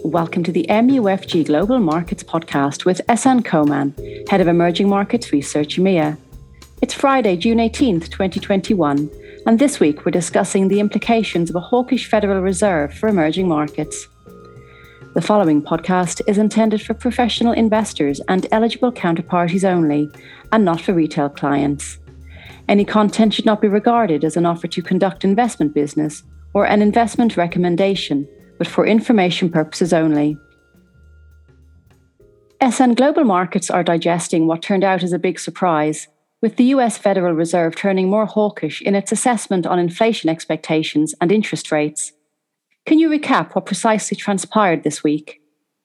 Welcome to the MUFG Global Markets Podcast with Ehsan Koman, Head of Emerging Markets Research EMEA. It's Friday, June 18th, 2021, and this week we're discussing the implications of a hawkish Federal Reserve for emerging markets. The following podcast is intended for professional investors and eligible counterparties only, and not for retail clients. Any content should not be regarded as an offer to conduct investment business or an investment recommendation, but for information purposes only. Ehsan, global markets are digesting what turned out as a big surprise, with the US Federal Reserve turning more hawkish in its assessment on inflation expectations and interest rates. Can you recap what precisely transpired this week?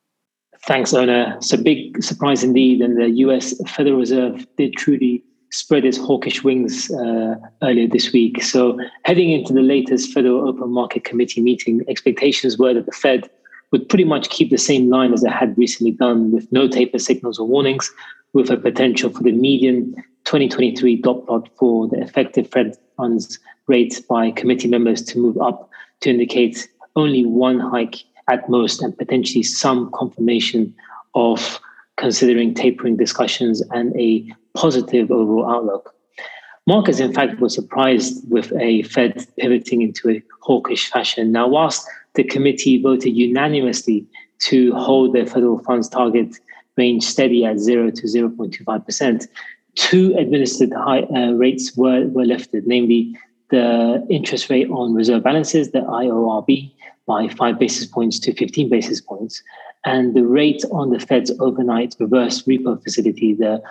Thanks, Ona. It's a big surprise indeed, and the US Federal Reserve did truly spread its hawkish wings earlier this week. So heading into the latest Federal Open Market Committee meeting, expectations were that the Fed would pretty much keep the same line as it had recently done, with no taper signals or warnings, with a potential for the median 2023 dot plot for the effective Fed funds rate by committee members to move up to indicate only one hike at most, and potentially some confirmation of considering tapering discussions and a positive overall outlook. Markets, in fact, were surprised with a Fed pivoting into a hawkish fashion. Now, whilst the committee voted unanimously to hold their federal funds target range steady at 0 to 0.25%, two administered high rates were lifted, namely the interest rate on reserve balances, the IORB, by 5 basis points to 15 basis points, and the rate on the Fed's overnight reverse repo facility, the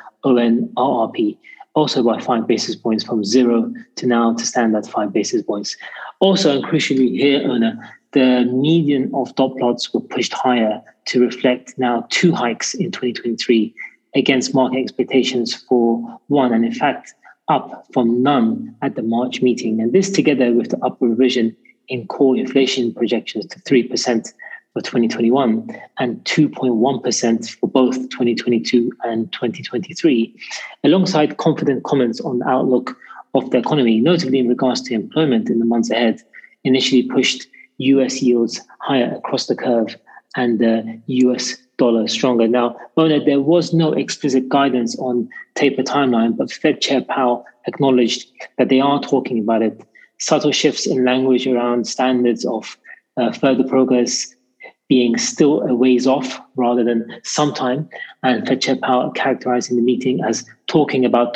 ONRRP, also by 5 basis points from 0 to now to stand at 5 basis points. Also, and crucially here, Ona, the median of dot plots were pushed higher to reflect now 2 hikes in 2023 against market expectations for 1, and in fact, up from none at the March meeting. And this, together with the upward revision in core inflation projections to 3% for 2021 and 2.1% for both 2022 and 2023, alongside confident comments on the outlook of the economy, notably in regards to employment in the months ahead, initially pushed US yields higher across the curve and the US dollar stronger. Now, Ona, there was no explicit guidance on taper timeline, but Fed Chair Powell acknowledged that they are talking about it. Subtle shifts in language around standards of further progress being still a ways off rather than sometime, and Fed Chair Powell characterizing the meeting as talking about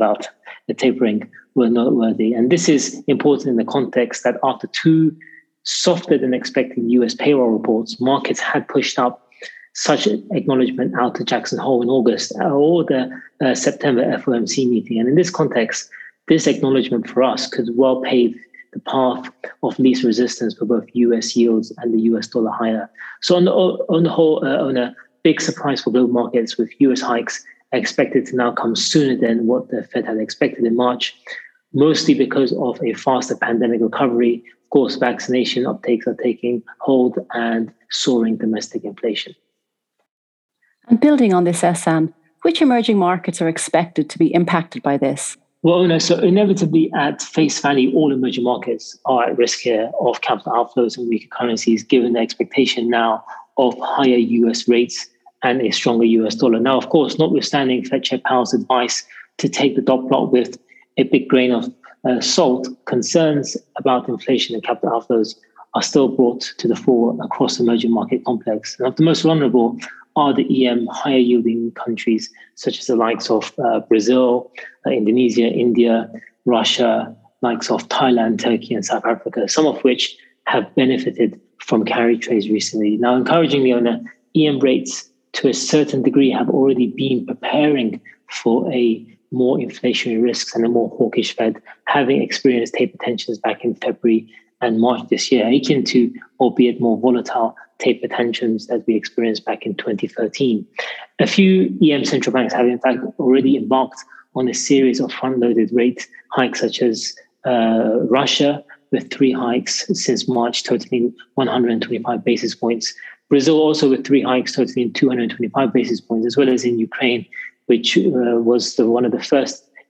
the tapering were noteworthy. And this is important in the context that after 2 softer than expected US payroll reports, markets had pushed up such acknowledgement out to Jackson Hole in August or the September FOMC meeting. And in this context, this acknowledgement for us could well pave the path of least resistance for both US yields and the US dollar higher. So on the whole, on a big surprise for global markets, with US hikes expected to now come sooner than what the Fed had expected in March, mostly because of a faster pandemic recovery. Of course, vaccination uptakes are taking hold and soaring domestic inflation. And building on this, Ehsan, which emerging markets are expected to be impacted by this? Well, Ona, so inevitably at face value, all emerging markets are at risk here of capital outflows and weaker currencies, given the expectation now of higher US rates and a stronger US dollar. Now, of course, notwithstanding Fed Chair Powell's advice to take the dot plot with a big grain of salt, concerns about inflation and capital outflows are still brought to the fore across the emerging market complex. And of the most vulnerable are the EM higher yielding countries, such as the likes of Brazil, Indonesia, India, Russia, likes of Thailand, Turkey, and South Africa, some of which have benefited from carry trades recently. Now, encouragingly, on EM rates to a certain degree have already been preparing for a more inflationary risks and a more hawkish Fed, having experienced taper tensions back in February and March this year, akin to, albeit more volatile, taper tensions that we experienced back in 2013. A few EM central banks have in fact already embarked on a series of front-loaded rate hikes, such as Russia, with 3 hikes since March, totaling 125 basis points. Brazil also with 3 hikes, totaling 225 basis points, as well as in Ukraine, which was one of the first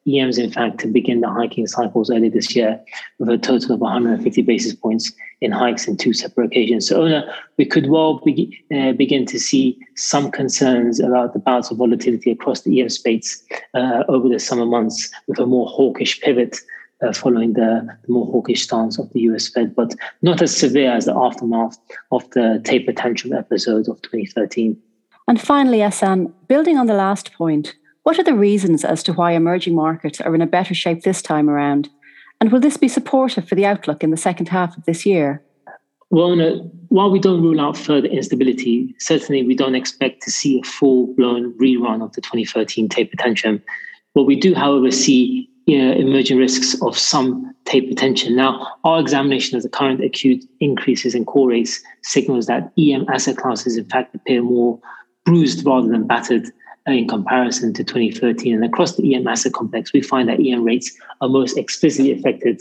EMs, in fact, to begin the hiking cycles early this year with a total of 150 basis points in hikes in 2 separate occasions. So, Ona, we could well begin to see some concerns about the bouts of volatility across the EM space over the summer months with a more hawkish pivot following the more hawkish stance of the US Fed, but not as severe as the aftermath of the taper tantrum episode of 2013. And finally, Ehsan, building on the last point, what are the reasons as to why emerging markets are in a better shape this time around? And will this be supportive for the outlook in the second half of this year? Well, while we don't rule out further instability, certainly we don't expect to see a full-blown rerun of the 2013 taper tantrum. But we do, however, see emerging risks of some taper tension. Now, our examination of the current acute increases in core rates signals that EM asset classes, in fact, appear more bruised rather than battered in comparison to 2013. And across the EM asset complex, we find that EM rates are most explicitly affected.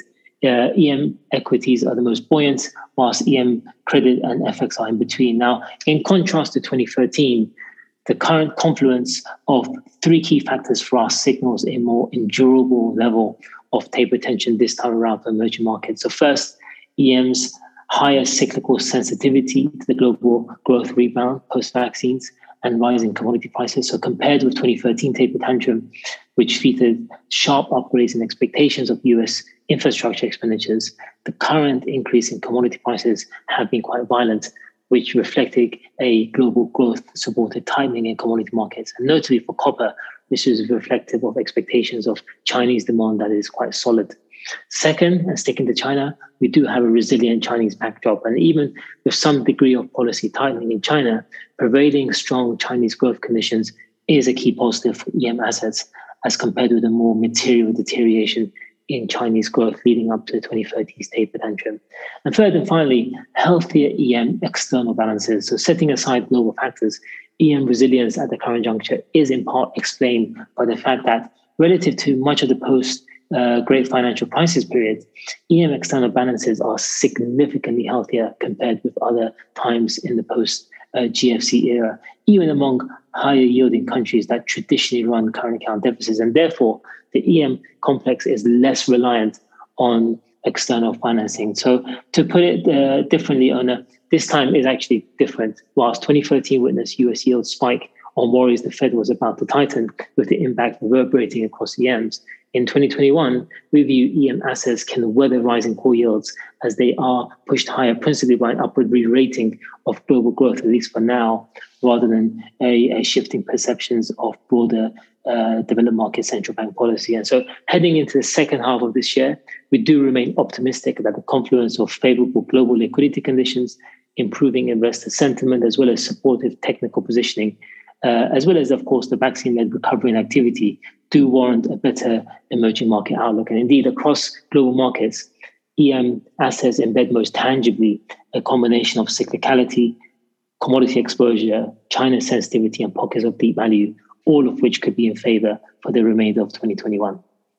EM equities are the most buoyant, whilst EM credit and FX are in between. Now, in contrast to 2013, the current confluence of 3 key factors for us signals a more endurable level of taper tension this time around for emerging markets. So first, EM's higher cyclical sensitivity to the global growth rebound post-vaccines and rising commodity prices. So compared with 2013 taper tantrum, which featured sharp upgrades in expectations of US infrastructure expenditures, the current increase in commodity prices have been quite violent, which reflected a global growth-supported tightening in commodity markets. And notably for copper, this is reflective of expectations of Chinese demand that is quite solid. Second, and sticking to China, we do have a resilient Chinese backdrop. And even with some degree of policy tightening in China, prevailing strong Chinese growth conditions is a key positive for EM assets as compared with a more material deterioration in Chinese growth leading up to the 2030s taper tantrum. And third and finally, healthier EM external balances. So setting aside global factors, EM resilience at the current juncture is in part explained by the fact that relative to much of the post-Great Financial Crisis period, EM external balances are significantly healthier compared with other times in the post-GFC era, even among higher yielding countries that traditionally run current account deficits. And therefore, the EM complex is less reliant on external financing. So to put it differently, Ona, this time is actually different. Whilst 2013 witnessed US yields spike on worries the Fed was about to tighten, with the impact reverberating across EMs, in 2021, we view EM assets can weather rising core yields as they are pushed higher principally by an upward re-rating of global growth, at least for now, rather than a shifting perceptions of broader developed market central bank policy. And so heading into the second half of this year, we do remain optimistic about the confluence of favorable global liquidity conditions, improving investor sentiment, as well as supportive technical positioning, as well as, of course, the vaccine-led recovery and activity do warrant a better emerging market outlook. And indeed, across global markets, EM assets embed most tangibly a combination of cyclicality, commodity exposure, China sensitivity, and pockets of deep value, all of which could be in favor for the remainder of 2021.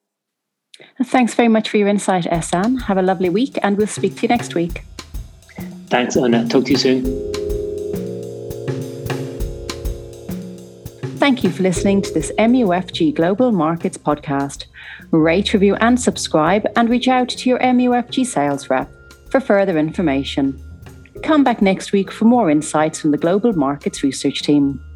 Thanks very much for your insight, Ehsan. Have a lovely week, and we'll speak to you next week. Thanks, Ona. Talk to you soon. Thank you for listening to this MUFG Global Markets podcast. Rate, review, and subscribe, and reach out to your MUFG sales rep for further information. Come back next week for more insights from the Global Markets Research team.